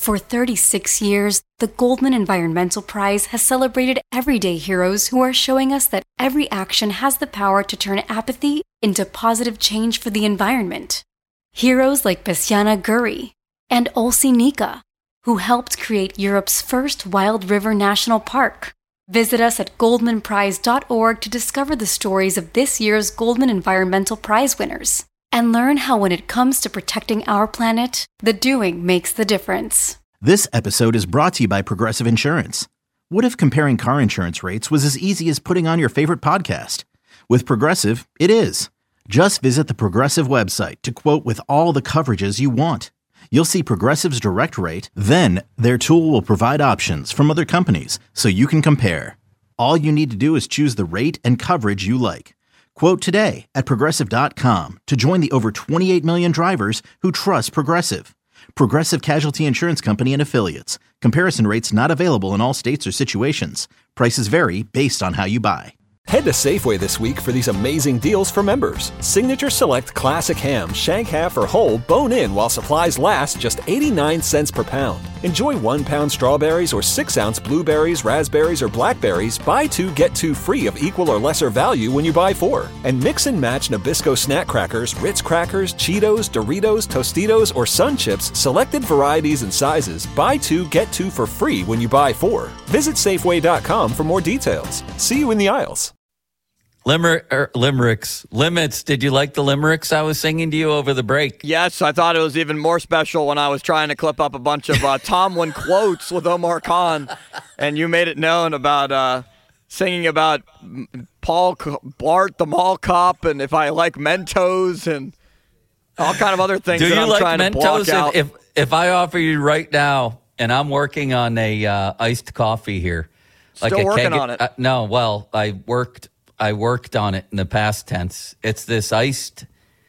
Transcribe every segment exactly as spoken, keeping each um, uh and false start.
For thirty-six years, the Goldman Environmental Prize has celebrated everyday heroes who are showing us that every action has the power to turn apathy into positive change for the environment. Heroes like Besiana Guri and Olsi Nika, who helped create Europe's first wild river national park. Visit us at goldman prize dot org to discover the stories of this year's Goldman Environmental Prize winners and learn how when it comes to protecting our planet, the doing makes the difference. This episode is brought to you by Progressive Insurance. What if comparing car insurance rates was as easy as putting on your favorite podcast? With Progressive, it is. Just visit the Progressive website to quote with all the coverages you want. You'll see Progressive's direct rate, then their tool will provide options from other companies so you can compare. All you need to do is choose the rate and coverage you like. Quote today at progressive dot com to join the over twenty-eight million drivers who trust Progressive. Progressive Casualty Insurance Company and Affiliates. Comparison rates not available in all states or situations. Prices vary based on how you buy. Head to Safeway this week for these amazing deals for members. Signature Select Classic Ham, Shank Half or Whole, bone-in while supplies last, just eighty-nine cents per pound. Enjoy one-pound strawberries or six-ounce blueberries, raspberries, or blackberries. Buy two, get two free of equal or lesser value when you buy four. And mix and match Nabisco snack crackers, Ritz crackers, Cheetos, Doritos, Tostitos, or Sun Chips, selected varieties and sizes. Buy two, get two for free when you buy four. Visit Safeway dot com for more details. See you in the aisles. Limerick, er, limericks, limits. Did you like the limericks I was singing to you over the break? Yes, I thought it was even more special when I was trying to clip up a bunch of uh, Tomlin quotes with Omar Khan, and you made it known about uh, singing about Paul Blart, the mall cop, and if I like Mentos and all kind of other things Do that you I'm like trying Mentos? to block out. If, if if I offer you right now, and I'm working on a uh, iced coffee here, Still like a working keg, on it. Uh, no, well, I worked. I worked on it in the past tense. It's this iced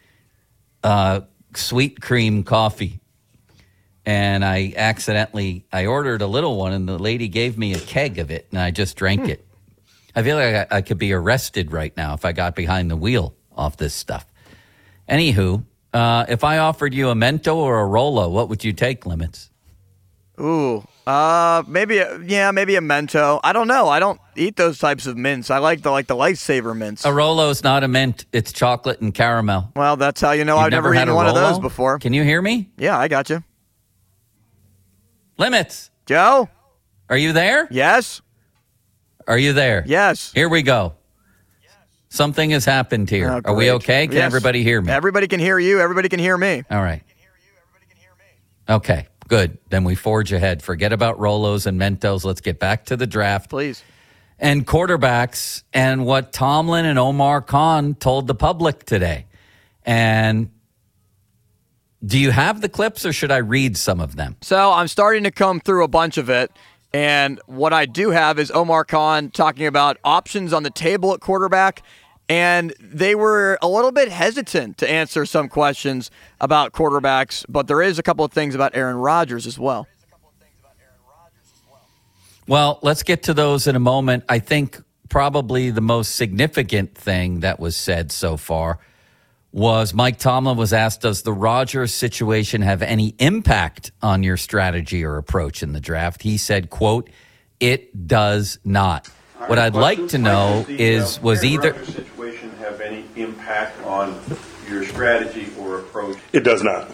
uh, sweet cream coffee. And I accidentally, I ordered a little one, and the lady gave me a keg of it, and I just drank hmm. it. I feel like I, I could be arrested right now if I got behind the wheel off this stuff. Anywho, uh, if I offered you a Mento or a Rolo, what would you take, Limits? Ooh, uh, maybe, a, yeah, maybe a Mento. I don't know. I don't eat those types of mints. I like the like the Lifesaver mints. A Rolo's not a mint. It's chocolate and caramel. Well, that's how you know You've I've never, never had eaten a one Rolo? of those before. Can you hear me? Yeah, I got you. Limits. Joe? Are you there? Yes. Are you there? Yes. Here we go. Something has happened here. Oh, Are we okay? Can yes. everybody hear me? Everybody can hear you. Everybody can hear me. All right. Okay, good. Then we forge ahead. Forget about Rolos and Mentos. Let's get back to the draft. Please. And quarterbacks and what Tomlin and Omar Khan told the public today. And do you have the clips, or should I read some of them? So I'm starting to come through a bunch of it. And what I do have is Omar Khan talking about options on the table at quarterback. And they were a little bit hesitant to answer some questions about quarterbacks, but there is a couple of things about Aaron Rodgers as well. Well, let's get to those in a moment. I think probably the most significant thing that was said so far was Mike Tomlin was asked, does the Rodgers situation have any impact on your strategy or approach in the draft? He said, quote, it does not. What I'd like to know is, was either situation have any impact on your strategy or approach? It does not.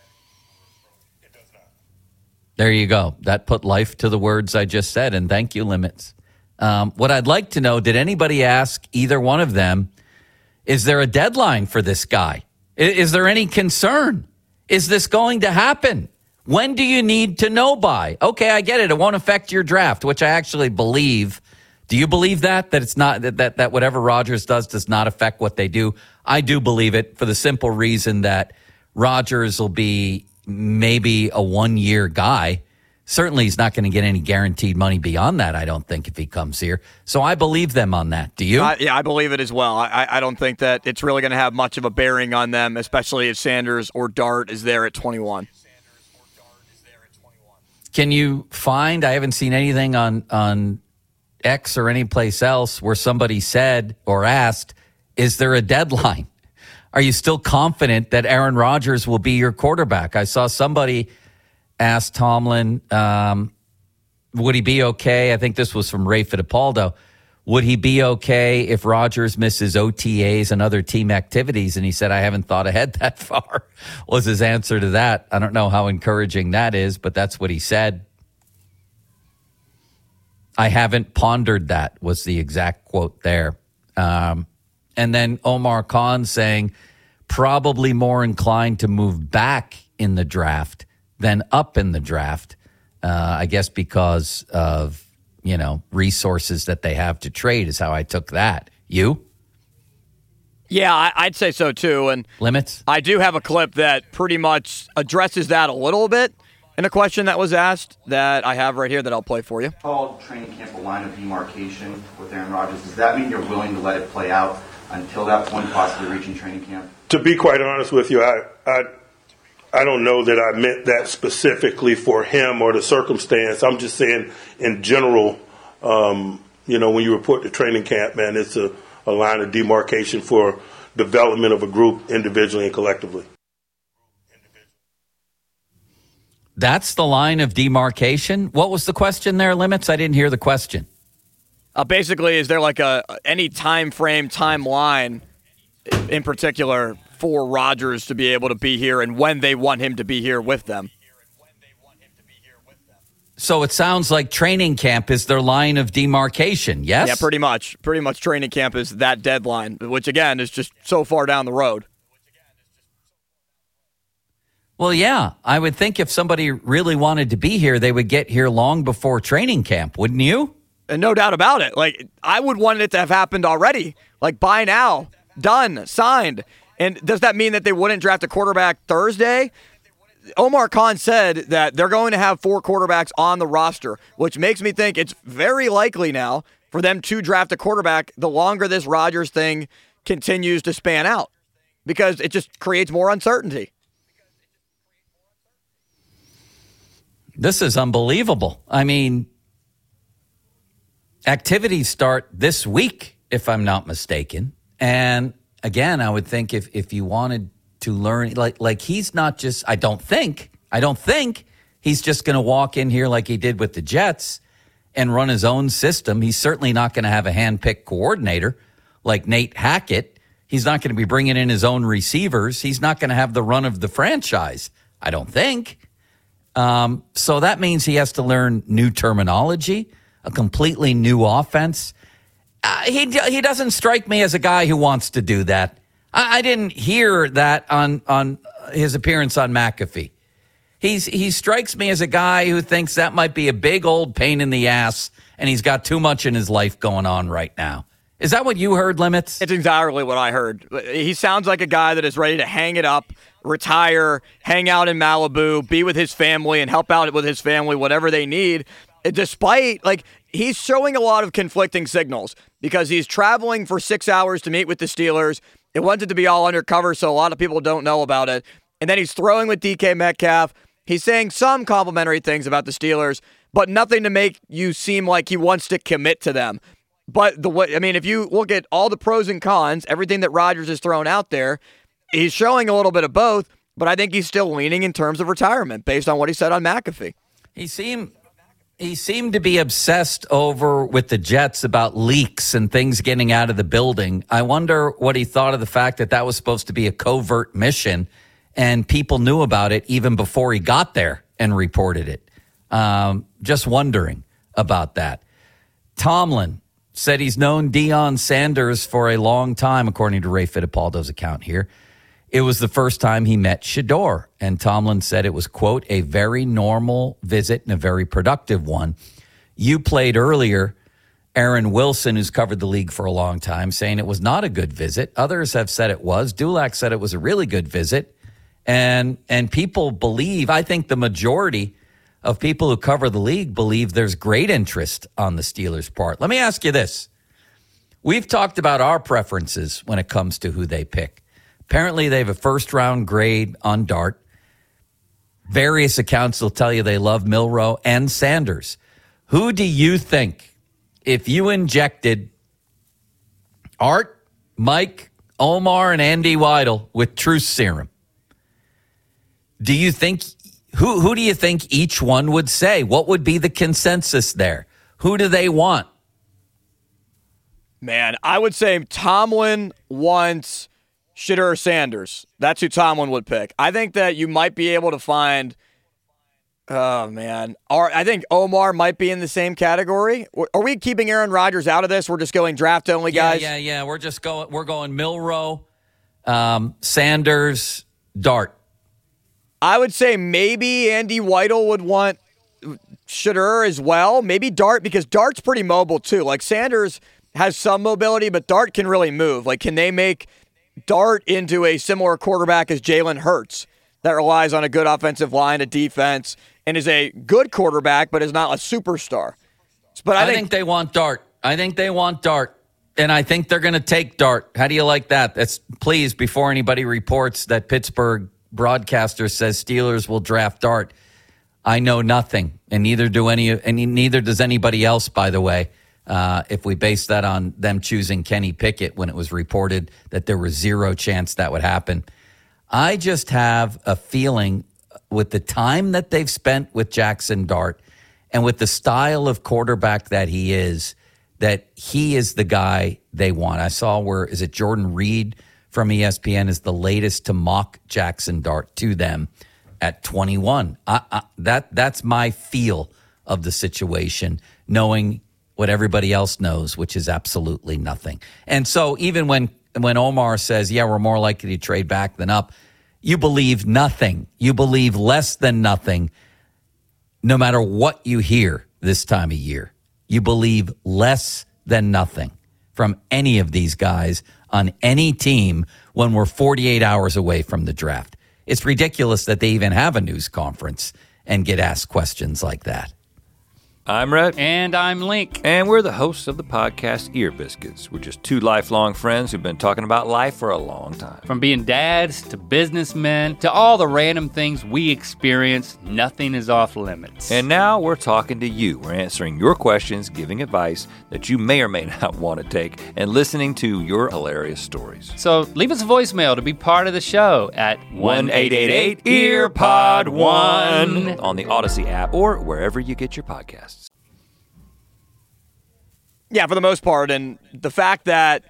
There you go. That put life to the words I just said, and thank you, Limits. Um, what I'd like to know, did anybody ask either one of them, is there a deadline for this guy? Is, is there any concern? Is this going to happen? When do you need to know by? Okay, I get it. It won't affect your draft, which I actually believe. Do you believe that? That it's not that, that, that whatever Rodgers does does not affect what they do? I do believe it for the simple reason that Rodgers will be maybe a one-year guy. Certainly he's not going to get any guaranteed money beyond that, I don't think, if he comes here. So I believe them on that. Do you? Uh, yeah, I believe it as well. I, I don't think that it's really going to have much of a bearing on them, especially if Sanders or Dart is there at twenty-one. Can you find, I haven't seen anything on, on X or any place else where somebody said or asked, is there a deadline? Are you still confident that Aaron Rodgers will be your quarterback? I saw somebody asked Tomlin, um, would he be okay? I think this was from Ray Fittipaldo. Would he be okay if Rodgers misses O T As and other team activities? And he said, I haven't thought ahead that far, was his answer to that. I don't know how encouraging that is, but that's what he said. I haven't pondered that, was the exact quote there. Um, and then Omar Khan saying, probably more inclined to move back in the draft than up in the draft, uh, I guess because of, you know, resources that they have to trade is how I took that. You? Yeah, I, I'd say so too. And limits? I do have a clip that pretty much addresses that a little bit in a question that was asked that I have right here that I'll play for you. Called training camp a line of demarcation with Aaron Rodgers. Does that mean you're willing to let it play out until that point, possibly reaching training camp? To be quite honest with you, I, I I don't know that I meant that specifically for him or the circumstance. I'm just saying in general, um, you know, when you report to training camp, man, it's a, a line of demarcation for development of a group individually and collectively. That's the line of demarcation? What was the question there, Limits? I didn't hear the question. Uh, basically, is there like a any time frame, timeline in particular for Rodgers to be able to be here and when they want him to be here with them? So it sounds like training camp is their line of demarcation, yes? Yeah, pretty much. Pretty much training camp is that deadline, which, again, is just so far down the road. Well, yeah. I would think if somebody really wanted to be here, they would get here long before training camp, wouldn't you? And no doubt about it. Like, I would want it to have happened already. Like, by now. Done. Signed. And does that mean that they wouldn't draft a quarterback Thursday? Omar Khan said that they're going to have four quarterbacks on the roster, which makes me think it's very likely now for them to draft a quarterback the longer this Rodgers thing continues to span out, because it just creates more uncertainty. This is unbelievable. I mean, activities start this week, if I'm not mistaken. And again, I would think if, if you wanted to learn, like like he's not just, I don't think, I don't think he's just going to walk in here like he did with the Jets and run his own system. He's certainly not going to have a hand-picked coordinator like Nate Hackett. He's not going to be bringing in his own receivers. He's not going to have the run of the franchise, I don't think. Um, so that means he has to learn new terminology, a completely new offense. Uh, he he doesn't strike me as a guy who wants to do that. I, I didn't hear that on on his appearance on McAfee. He's he strikes me as a guy who thinks that might be a big old pain in the ass, and he's got too much in his life going on right now. Is that what you heard, Limits? It's entirely what I heard. He sounds like a guy that is ready to hang it up, retire, hang out in Malibu, be with his family, and help out with his family, whatever they need. Despite, like, he's showing a lot of conflicting signals because he's traveling for six hours to meet with the Steelers. It wanted to be all undercover, so a lot of people don't know about it. And then he's throwing with D K Metcalf. He's saying some complimentary things about the Steelers, but nothing to make you seem like he wants to commit to them. But the way, I mean, if you look at all the pros and cons, everything that Rodgers has thrown out there, he's showing a little bit of both, but I think he's still leaning in terms of retirement based on what he said on McAfee. He seemed he seemed to be obsessed over with the Jets about leaks and things getting out of the building. I wonder what he thought of the fact that that was supposed to be a covert mission and people knew about it even before he got there and reported it. Um, just wondering about that. Tomlin said he's known Deion Sanders for a long time, according to Ray Fittipaldo's account here. It was the first time he met Shedeur, and Tomlin said it was, quote, a very normal visit and a very productive one. You played earlier Aaron Wilson, who's covered the league for a long time, saying it was not a good visit. Others have said it was. Dulac said it was a really good visit. And and people believe, I think the majority of people who cover the league believe there's great interest on the Steelers' part. Let me ask you this. We've talked about our preferences when it comes to who they pick. Apparently, they have a first-round grade on Dart. Various accounts will tell you they love Milroe and Sanders. Who do you think, if you injected Art, Mike, Omar, and Andy Weidel with truth serum, do you think Who who do you think each one would say? What would be the consensus there? Who do they want? Man, I would say Tomlin wants Shedeur Sanders. That's who Tomlin would pick. I think that you might be able to find, oh, man. Or I think Omar might be in the same category. Are we keeping Aaron Rodgers out of this? We're just going draft-only guys? Yeah, yeah, yeah. We're just going, we're going Milroe, um, Sanders, Dart. I would say maybe Andy Weidel would want Shedeur as well. Maybe Dart, because Dart's pretty mobile too. Like Sanders has some mobility, but Dart can really move. Like, can they make Dart into a similar quarterback as Jalen Hurts that relies on a good offensive line, a defense, and is a good quarterback, but is not a superstar? But I, I think, think they want Dart. I think they want Dart, and I think they're going to take Dart. How do you like that? That's please, before anybody reports that Pittsburgh broadcaster says Steelers will draft Dart, I know nothing, and neither do any, and neither does anybody else, by the way. Uh, if we base that on them choosing Kenny Pickett when it was reported that there was zero chance that would happen. I just have a feeling with the time that they've spent with Jackson Dart and with the style of quarterback that he is, that he is the guy they want. I saw where, is it Jordan Reed from E S P N is the latest to mock Jackson Dart to them at twenty-one. I, I, that That's my feel of the situation, knowing what everybody else knows, which is absolutely nothing. And so even when when Omar says, yeah, we're more likely to trade back than up, you believe nothing. You believe less than nothing, no matter what you hear this time of year. You believe less than nothing from any of these guys on any team when we're forty-eight hours away from the draft. It's ridiculous that they even have a news conference and get asked questions like that. I'm Rhett. And I'm Link. And we're the hosts of the podcast Ear Biscuits. We're just two lifelong friends who've been talking about life for a long time. From being dads to businessmen to all the random things we experience, nothing is off limits. And now we're talking to you. We're answering your questions, giving advice that you may or may not want to take, and listening to your hilarious stories. So leave us a voicemail to be part of the show at one eight eight eight E A R P O D one on the Odyssey app or wherever you get your podcasts. Yeah, for the most part. And the fact that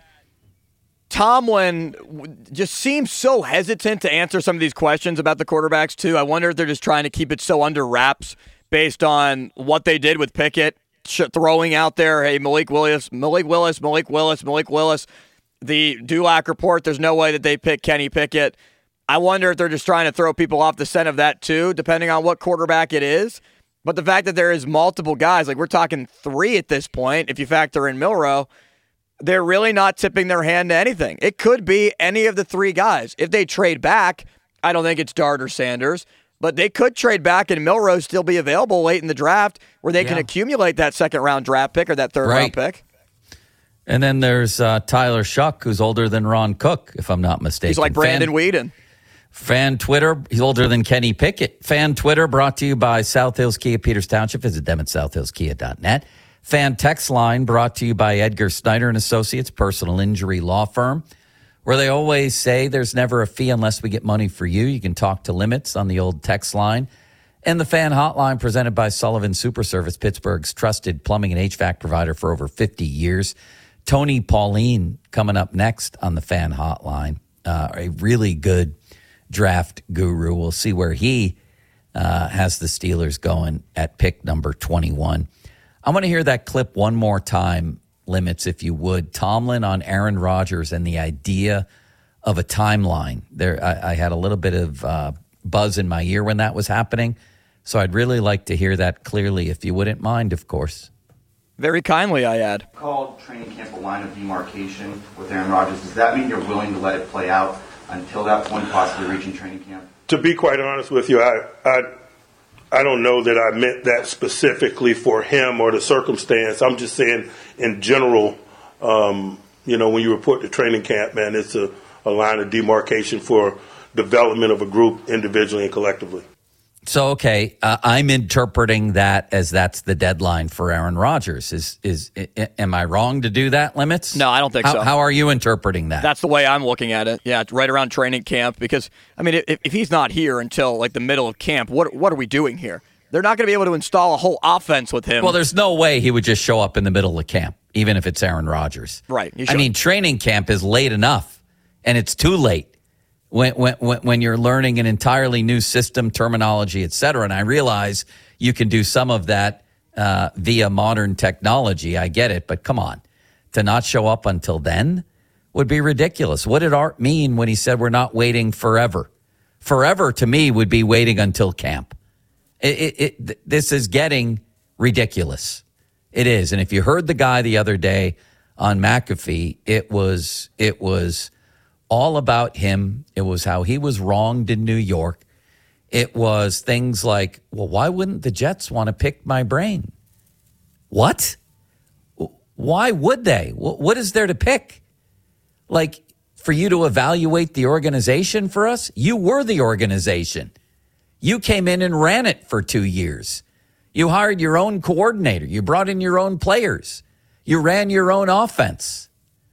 Tomlin just seems so hesitant to answer some of these questions about the quarterbacks, too. I wonder if they're just trying to keep it so under wraps based on what they did with Pickett, throwing out there, hey, Malik Willis, Malik Willis, Malik Willis, Malik Willis. The Dulac report, there's no way that they pick Kenny Pickett. I wonder if they're just trying to throw people off the scent of that, too, depending on what quarterback it is. But the fact that there is multiple guys, like we're talking three at this point, if you factor in Milroe, they're really not tipping their hand to anything. It could be any of the three guys. If they trade back, I don't think it's Dart or Sanders, but they could trade back and Milroe still be available late in the draft where they yeah. can accumulate that second-round draft pick or that third-round right. pick. And then there's uh, Tyler Shuck, who's older than Ron Cook, if I'm not mistaken. He's like Brandon Fan- Whedon. Fan Twitter, he's older than Kenny Pickett. Fan Twitter brought to you by South Hills Kia, Peters Township. Visit them at south hills kia dot net. Fan Text Line brought to you by Edgar Snyder and Associates, personal injury law firm, where they always say there's never a fee unless we get money for you. You can talk to Limits on the old text line. And the Fan Hotline presented by Sullivan Super Service, Pittsburgh's trusted plumbing and H V A C provider for over fifty years. Tony Pauline coming up next on the Fan Hotline, uh, a really good draft guru. We'll see where he uh, has the Steelers going at pick number twenty-one. I want to hear that clip one more time, Limits, if you would. Tomlin on Aaron Rodgers and the idea of a timeline. There, I, I had a little bit of uh, buzz in my ear when that was happening, so I'd really like to hear that clearly, if you wouldn't mind, of course. Very kindly, I add. Called training camp a line of demarcation with Aaron Rodgers. Does that mean you're willing to let it play out until that point, possibly reaching training camp? To be quite honest with you, I, I I don't know that I meant that specifically for him or the circumstance. I'm just saying in general, um, you know, when you report to training camp, man, it's a, a line of demarcation for development of a group individually and collectively. So, okay, uh, I'm interpreting that as that's the deadline for Aaron Rodgers. Is is I- am I wrong to do that, Limits? No, I don't think how, so. How are you interpreting that? That's the way I'm looking at it. Yeah, it's right around training camp because, I mean, if, if he's not here until like the middle of camp, what what are we doing here? They're not going to be able to install a whole offense with him. Well, there's no way he would just show up in the middle of camp, even if it's Aaron Rodgers. Right. I mean, training camp is late enough, and it's too late. When, when when you're learning an entirely new system, terminology, et cetera. And I realize you can do some of that uh, via modern technology. I get it. But come on, to not show up until then would be ridiculous. What did Art mean when he said we're not waiting forever? Forever to me would be waiting until camp. It, it, it, this is getting ridiculous. It is. And if you heard the guy the other day on McAfee, it was it was... all about him. It was how he was wronged in New York. It was things like, well, why wouldn't the Jets want to pick my brain? What? Why would they? What is there to pick? Like, for you to evaluate the organization for us? You were the organization. You came in and ran it for two years. You hired your own coordinator. You brought in your own players. You ran your own offense.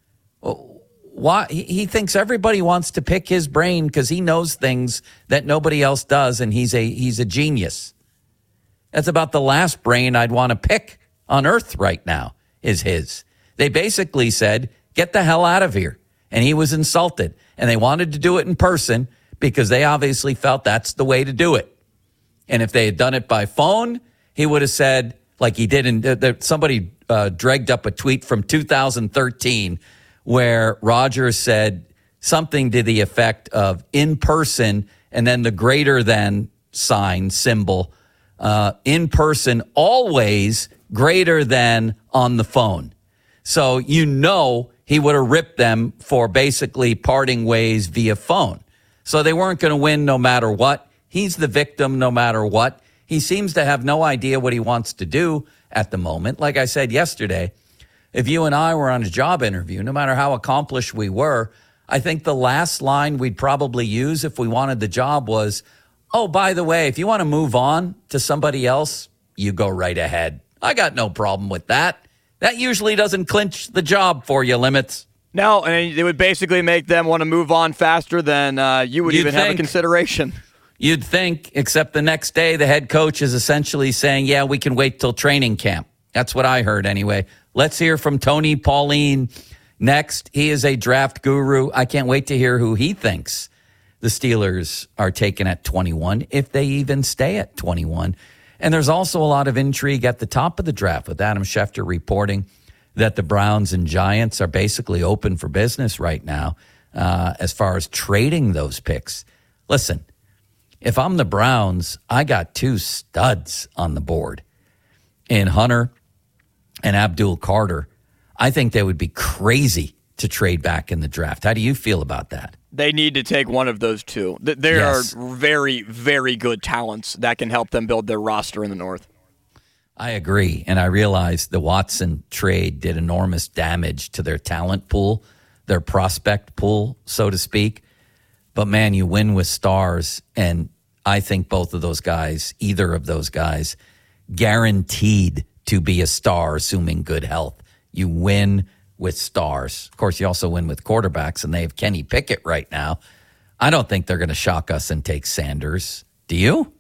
Why he thinks everybody wants to pick his brain because he knows things that nobody else does, and he's a he's a genius. That's about the last brain I'd want to pick on earth right now is his. They basically said, get the hell out of here. And he was insulted. And they wanted to do it in person because they obviously felt that's the way to do it. And if they had done it by phone, he would have said, like he did in uh, somebody uh, dragged up a tweet from two thousand thirteen where Rodgers said something to the effect of in person and then the greater than sign symbol, uh, in person, always greater than on the phone. So you know he would have ripped them for basically parting ways via phone. So they weren't going to win no matter what. He's the victim no matter what. He seems to have no idea what he wants to do at the moment. Like I said yesterday, if you and I were on a job interview, no matter how accomplished we were, I think the last line we'd probably use if we wanted the job was, oh, by the way, if you want to move on to somebody else, you go right ahead. I got no problem with that. That usually doesn't clinch the job for you, Limits. No, and it would basically make them want to move on faster than uh, you would You'd even think. have a consideration. You'd think, except the next day, the head coach is essentially saying, yeah, we can wait till training camp. That's what I heard anyway. Let's hear from Tony Pauline next. He is a draft guru. I can't wait to hear who he thinks the Steelers are taking at twenty-one, if they even stay at twenty-one. And there's also a lot of intrigue at the top of the draft with Adam Schefter reporting that the Browns and Giants are basically open for business right now uh, as far as trading those picks. Listen, if I'm the Browns, I got two studs on the board in Hunter and Abdul Carter. I think they would be crazy to trade back in the draft. How do you feel about that? They need to take one of those two. There Yes. are very, very good talents that can help them build their roster in the North. I agree. And I realize the Watson trade did enormous damage to their talent pool, their prospect pool, so to speak. But, man, you win with stars. And I think both of those guys, either of those guys, guaranteed to be a star, assuming good health. You win with stars. Of course, you also win with quarterbacks, and they have Kenny Pickett right now. I don't think they're going to shock us and take Sanders. Do you?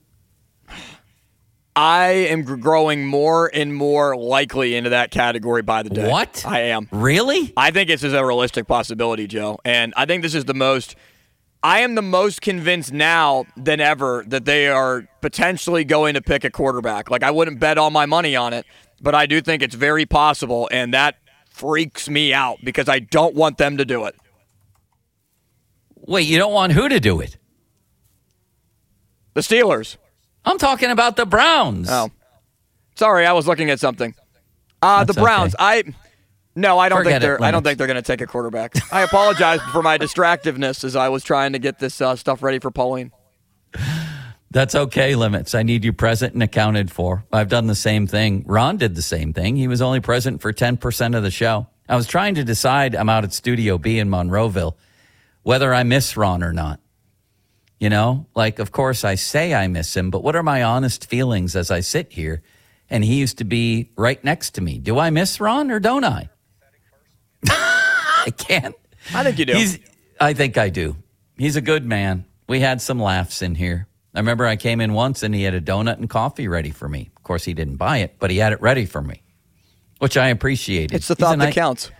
I am growing more and more likely into that category by the day. What? I am. Really? I think this is a realistic possibility, Joe. And I think this is the most, I am the most convinced now than ever that they are potentially going to pick a quarterback. Like, I wouldn't bet all my money on it, but I do think it's very possible, and that freaks me out because I don't want them to do it. Wait, you don't want who to do it? The Steelers. I'm talking about the Browns. Oh. Sorry, I was looking at something. Uh, the That's Browns. okay. I No, I don't Forget think they're it, I don't Lennox. think they're going to take a quarterback. I apologize for my distractiveness as I was trying to get this uh, stuff ready for Pauline. That's okay, Limits. I need you present and accounted for. I've done the same thing. Ron did the same thing. He was only present for ten percent of the show. I was trying to decide, I'm out at Studio B in Monroeville, whether I miss Ron or not. You know, like, of course, I say I miss him, but what are my honest feelings as I sit here? And he used to be right next to me. Do I miss Ron or don't I? I can't. I think you do. He's, I think I do. He's a good man. We had some laughs in here. I remember I came in once and he had a donut and coffee ready for me. Of course, he didn't buy it, but he had it ready for me, which I appreciated. It's the He's thought a that nice, counts.